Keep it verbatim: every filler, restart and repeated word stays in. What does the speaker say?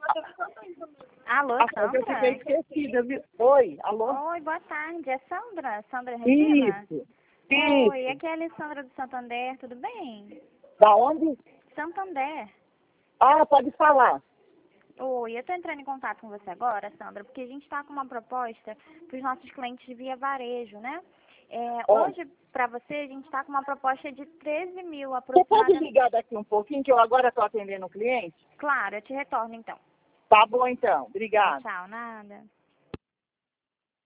Alô, Ah, Sandra? eu fiquei esquecida, viu? Oi, alô? Oi, boa tarde. É Sandra? Sandra Regina? Isso, Oi, isso. aqui é a Alessandra do Santander, tudo bem? Da onde? Santander. Ah, pode falar. Oi, eu tô entrando em contato com você agora, Sandra, porque a gente tá com uma proposta para os nossos clientes via varejo, né? É, Ah, hoje, para você, a gente tá com uma proposta de treze mil você pode aproximadamente. ligar daqui um pouquinho, que eu agora estou atendendo o cliente? Claro, eu te retorno então. Tá bom, então. Tchau, Obrigada. tchau, nada.